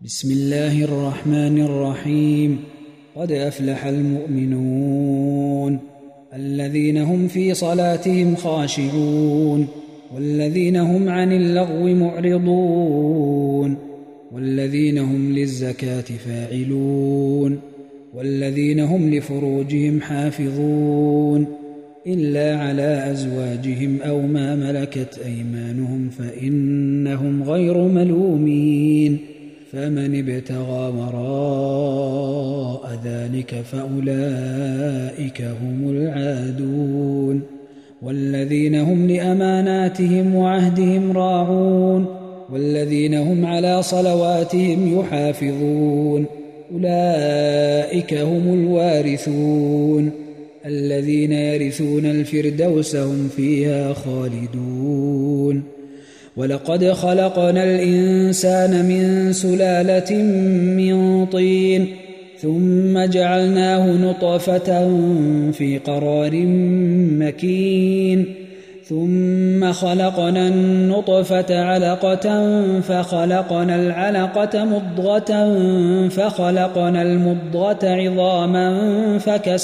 بسم الله الرحمن الرحيم. قد أفلح المؤمنون الذين هم في صلاتهم خاشعون والذين هم عن اللغو معرضون والذين هم للزكاة فاعلون والذين هم لفروجهم حافظون إلا على أزواجهم أو ما ملكت أيمانهم فإنهم غير ملومين، فمن ابتغى وراء ذلك فأولئك هم العادون والذين هم لأماناتهم وعهدهم راعون والذين هم على صلواتهم يحافظون، أولئك هم الوارثون الذين يرثون الفردوس هم فيها خالدون. ولقد خلقنا الإنسان من سلالة من طين ثم جعلناه نطفة في قرار مكين ثم خلقنا النطفة علقة فخلقنا العلقة مضغة فخلقنا المضغة عظاما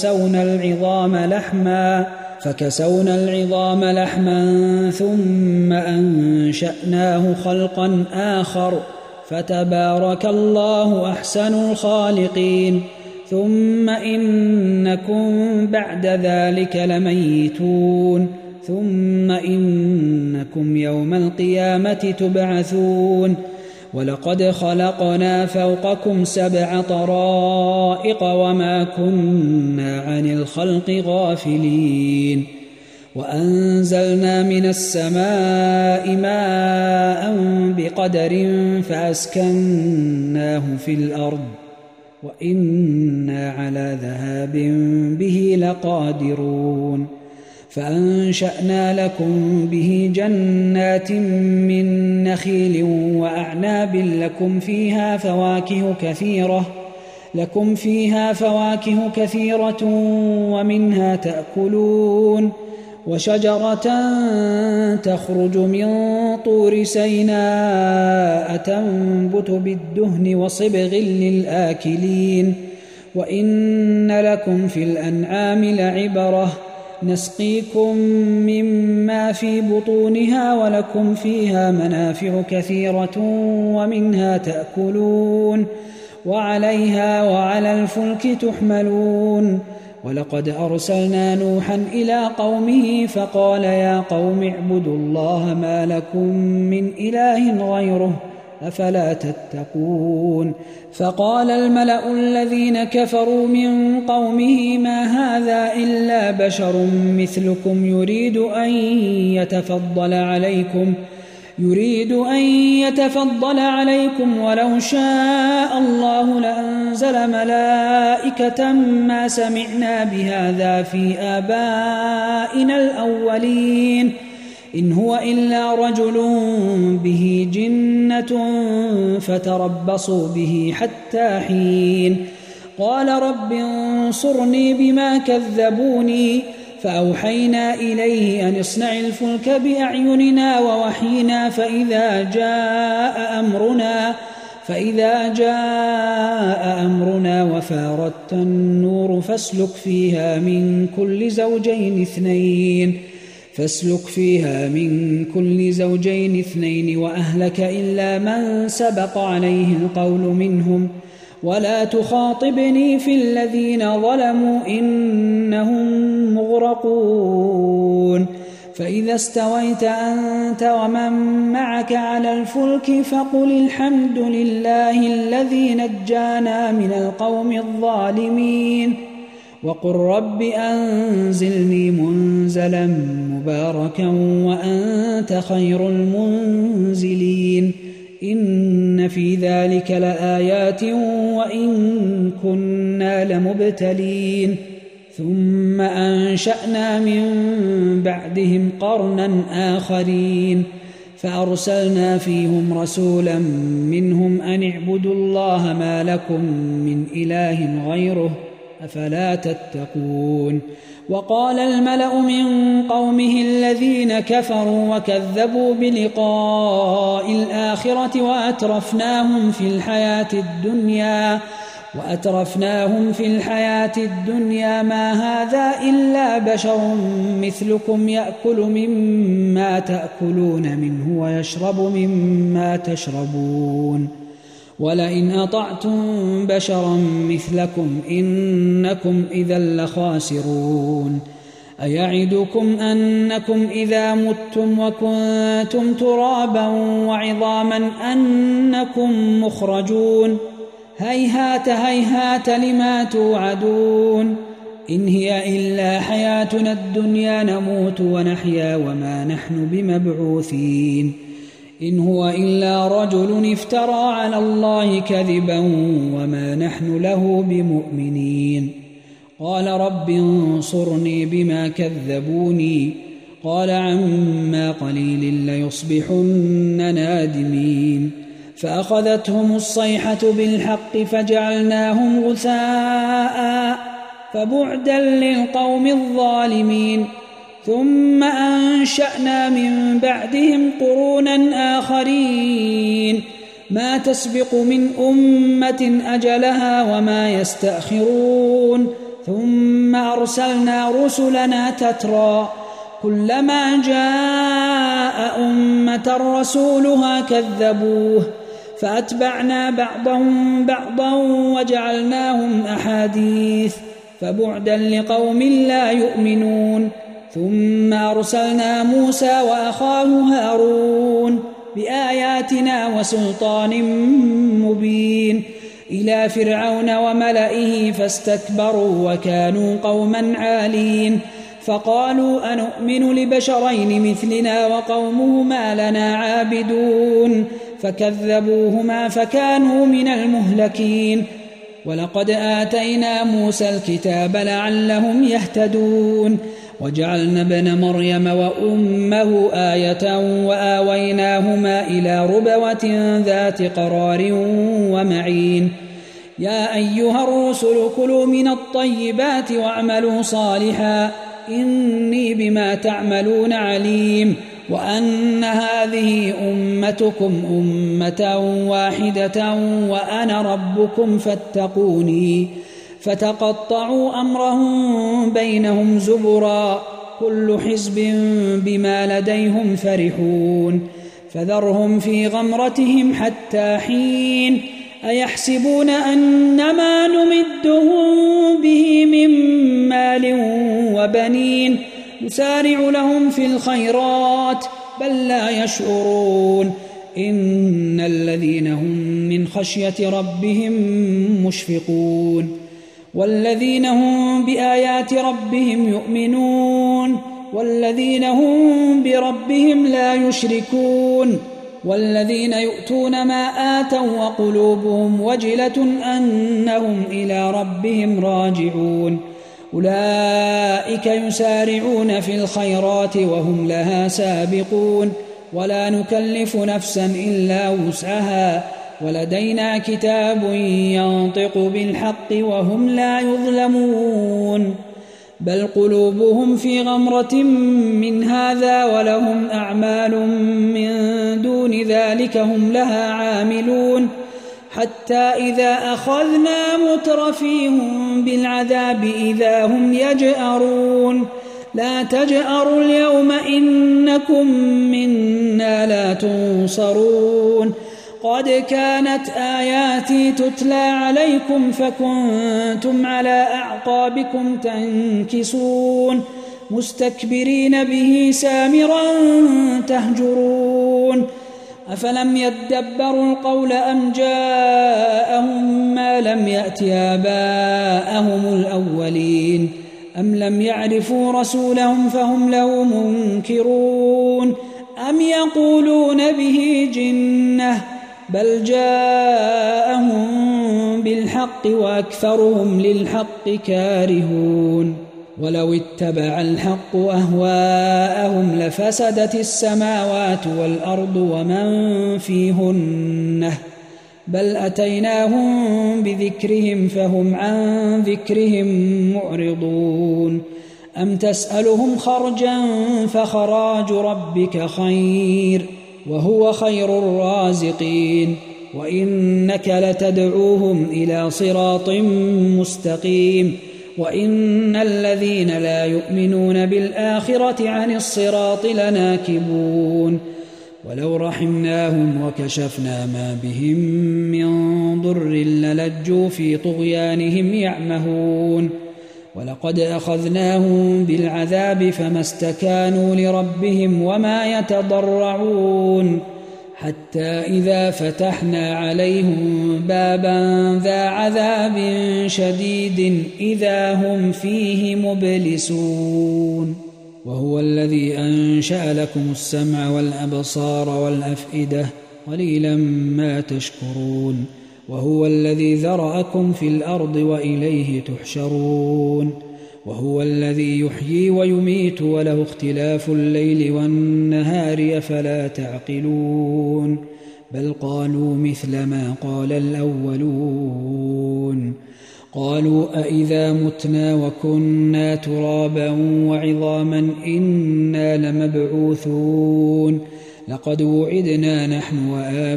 فكسونا العظام لحما ثم أنشأناه خلقا آخر فتبارك الله أحسن الخالقين. ثم إنكم بعد ذلك لميتون ثم إنكم يوم القيامة تبعثون. ولقد خلقنا فوقكم 7 طرائق وما كنا عن الخلق غافلين، وأنزلنا من السماء ماء بقدر فأسكناه في الأرض وإنا على ذهاب به لقادرون. فأنشأنا لكم به جنات من نخيل وأعناب لكم فيها فواكه كثيرة ومنها تأكلون، وشجرة تخرج من طور سيناء تنبت بالدهن وصبغ للآكلين. وإن لكم في الأنعام لعبرة نسقيكم مما في بطونها ولكم فيها منافع كثيرة ومنها تأكلون وعليها وعلى الفلك تحملون. ولقد أرسلنا نوحا إلى قومه فقال يا قوم اعبدوا الله ما لكم من إله غيره أفلا تتقون. فقال الملأ الذين كفروا من قومه ما هذا إلا بشر مثلكم يريد أن يتفضل عليكم ولو شاء الله لأنزل ملائكة ما سمعنا بهذا في آبائنا الأولين إن هو إلا رجل به جنة فتربصوا به حتى حين. قال رب انصرني بما كذبوني فأوحينا إليه أن اصنع الفلك بأعيننا ووحينا فإذا جاء أمرنا وفارت النور فاسلك فيها من كل زوجين 2 وأهلك إلا من سبق عليه القول منهم ولا تخاطبني في الذين ظلموا إنهم مغرقون. فإذا استويت أنت ومن معك على الفلك فقل الحمد لله الذي نجانا من القوم الظالمين وقل رب أنزلني منزلا مباركا وأنت خير المنزلين. إن في ذلك لآيات وإن كنا لمبتلين. ثم أنشأنا من بعدهم قرنا آخرين فأرسلنا فيهم رسولا منهم أن اعبدوا الله ما لكم من إله غيره أفلا تتقون. وقال الملأ من قومه الذين كفروا وكذبوا بلقاء الآخرة وأترفناهم في الحياة الدنيا ما هذا إلا بشر مثلكم يأكل مما تأكلون منه ويشرب مما تشربون ولئن أطعتم بشرا مثلكم إنكم إذا لخاسرون. أيعدكم أنكم إذا متم وكنتم ترابا وعظاما أنكم مخرجون هيهات هيهات لما توعدون إن هي إلا حياتنا الدنيا نموت ونحيا وما نحن بمبعوثين إن هو إلا رجل افترى على الله كذبا وما نحن له بمؤمنين. قال رب انصرني بما كذبوني قال عما قليل ليصبحن نادمين. فأخذتهم الصيحة بالحق فجعلناهم غثاء فبعدا للقوم الظالمين. ثم أنشأنا من بعدهم قرونا آخرين ما تسبق من أمة أجلها وما يستأخرون. ثم أرسلنا رسلنا تترى كلما جاء أمة رسولها كذبوه فأتبعنا بعضهم بعضا وجعلناهم أحاديث فبعدا لقوم لا يؤمنون. ثم أرسلنا موسى وأخاه هارون بآياتنا وسلطان مبين إلى فرعون وملئه فاستكبروا وكانوا قوما عالين. فقالوا أنؤمن لبشرين مثلنا وقومهما لنا عابدون فكذبوهما فكانوا من المهلكين. ولقد آتينا موسى الكتاب لعلهم يهتدون وجعلنا ابن مريم وأمه آية وآويناهما إلى ربوة ذات قرار ومعين. يا أيها الرسل كلوا من الطيبات واعملوا صالحا إني بما تعملون عليم. وأن هذه أمتكم أمة واحدة وأنا ربكم فاتقوني. فتقطعوا أمرهم بينهم زبرا كل حزب بما لديهم فرحون. فذرهم في غمرتهم حتى حين. أيحسبون أنما نمدهم به من مال وبنين نسارع لهم في الخيرات بل لا يشعرون. إن الذين هم من خشية ربهم مشفقون والذين هم بآيات ربهم يؤمنون والذين هم بربهم لا يشركون والذين يؤتون ما آتوا وقلوبهم وجلة أنهم إلى ربهم راجعون أولئك يسارعون في الخيرات وهم لها سابقون ولا نكلف نفسا إلا وسعها ولدينا كتاب ينطق بالحق وهم لا يظلمون بل قلوبهم في غمرة من هذا ولهم أعمال من دون ذلك هم لها عاملون حتى إذا أخذنا مترفيهم بالعذاب إذا هم يجأرون لا تجأروا اليوم إنكم منا لا تنصرون قد كانت آياتي تتلى عليكم فكنتم على أعقابكم تنكصون مستكبرين به سامرا تهجرون أفلم يدبروا القول أم جاءهم ما لم يأت آباءهم الأولين أم لم يعرفوا رسولهم فهم له منكرون أم يقولون به جنة بل جاءهم بالحق وأكثرهم للحق كارهون ولو اتبع الحق أهواءهم لفسدت السماوات والأرض ومن فيهن بل أتيناهم بذكرهم فهم عن ذكرهم معرضون أم تسألهم خرجا فخراج ربك خير وهو خير الرازقين وإنك لتدعوهم إلى صراط مستقيم وإن الذين لا يؤمنون بالآخرة عن الصراط لناكبون ولو رحمناهم وكشفنا ما بهم من ضر للجوا في طغيانهم يعمهون ولقد أخذناهم بالعذاب فما استكانوا لربهم وما يتضرعون حتى إذا فتحنا عليهم بابا ذا عذاب شديد إذا هم فيه مبلسون وهو الذي أنشأ لكم السمع والأبصار والأفئدة قليلا ما تشكرون وهو الذي ذرأكم في الأرض وإليه تحشرون وهو الذي يحيي ويميت وله اختلاف الليل والنهار أفلا تعقلون بل قالوا مثل ما قال الأولون قالوا أئذا متنا وكنا ترابا وعظاما إنا لمبعوثون لقد وعدنا نحن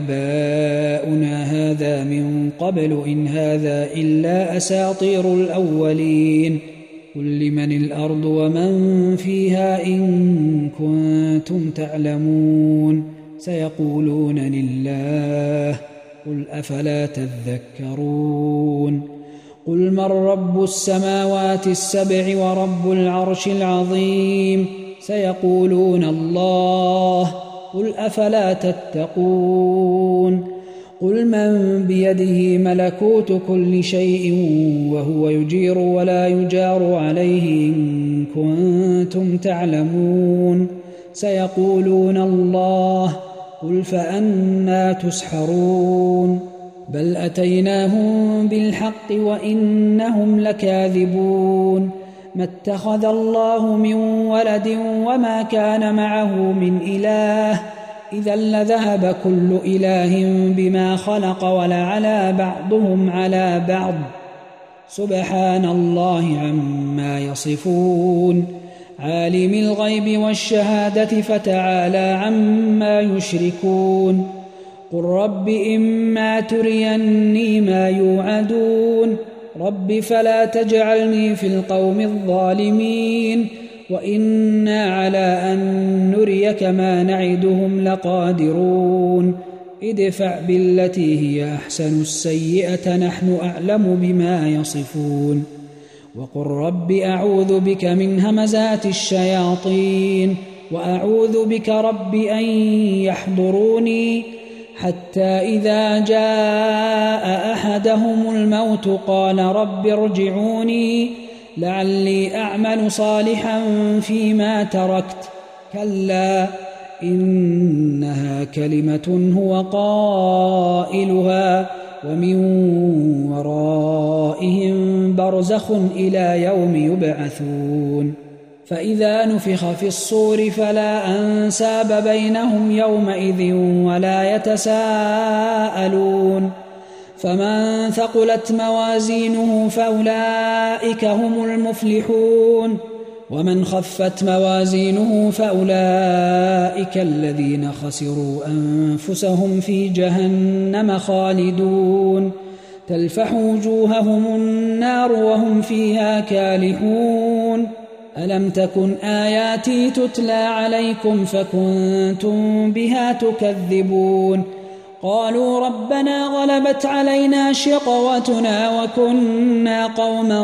وآباؤنا هذا من قبل إن هذا إلا أساطير الأولين قل لمن الأرض ومن فيها إن كنتم تعلمون سيقولون لله قل أفلا تذكرون قل من رب السماوات السبع ورب العرش العظيم سيقولون الله قل أفلا تتقون قل من بيده ملكوت كل شيء وهو يجير ولا يجار عليه إن كنتم تعلمون سيقولون الله قل فأنى تسحرون بل أتيناهم بالحق وإنهم لكاذبون ما اتخذ الله من ولد وما كان معه من إله إذا لذهب كل إله بما خلق ولعلى بعضهم على بعض سبحان الله عما يصفون عالم الغيب والشهادة فتعالى عما يشركون قل رب إما تريني ما يوعدون رب فلا تجعلني في القوم الظالمين وإنا على أن نريك ما نعدهم لقادرون ادفع بالتي هي أحسن السيئة نحن أعلم بما يصفون وقل رب أعوذ بك من همزات الشياطين وأعوذ بك رب أن يحضروني حتى إذا جاء أحدهم الموت قال رب ارجعوني لعلي أعمل صالحا فيما تركت كلا إنها كلمة هو قائلها ومن ورائهم برزخ إلى يوم يبعثون فإذا نفخ في الصور فلا أنساب بينهم يومئذ ولا يتساءلون فمن ثقلت موازينه فأولئك هم المفلحون ومن خفت موازينه فأولئك الذين خسروا أنفسهم في جهنم خالدون تلفح وجوههم النار وهم فيها كالحون ألم تكن آياتي تتلى عليكم فكنتم بها تكذبون قالوا ربنا غلبت علينا شقوتنا وكنا قوما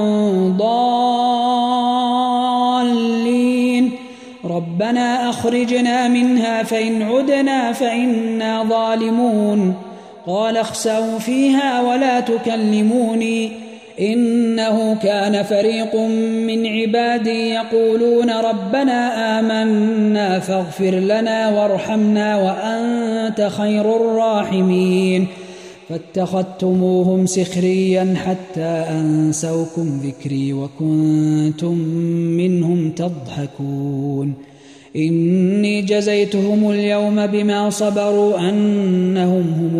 ضالين ربنا أخرجنا منها فإن عدنا فإنا ظالمون قال اخسئوا فيها ولا تكلموني إنه كان فريق من عبادي يقولون ربنا آمنا فاغفر لنا وارحمنا وأنت خير الراحمين فاتخذتموهم سخريا حتى أنسوكم ذكري وكنتم منهم تضحكون إني جزيتهم اليوم بما صبروا أنهم هم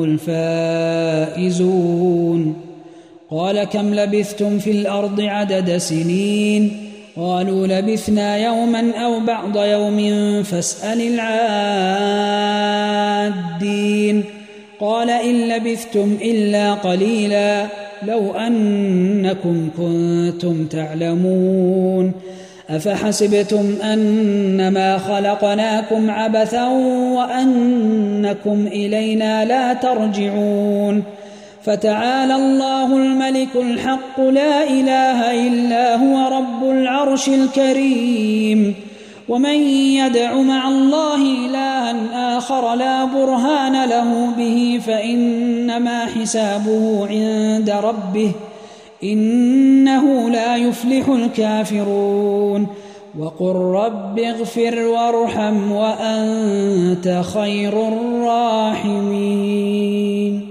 الفائزون قال كم لبثتم في الأرض عدد سنين قالوا لبثنا يوما أو بعض يوم فاسأل العادين قال إن لبثتم إلا قليلا لو أنكم كنتم تعلمون أفحسبتم أنما خلقناكم عبثا وأنكم إلينا لا ترجعون فتعالى الله الملك الحق لا إله إلا هو رب العرش الكريم ومن يدع مع الله إلها آخر لا برهان له به فإنما حسابه عند ربه إنه لا يفلح الكافرون وقل رب اغفر وارحم وأنت خير الراحمين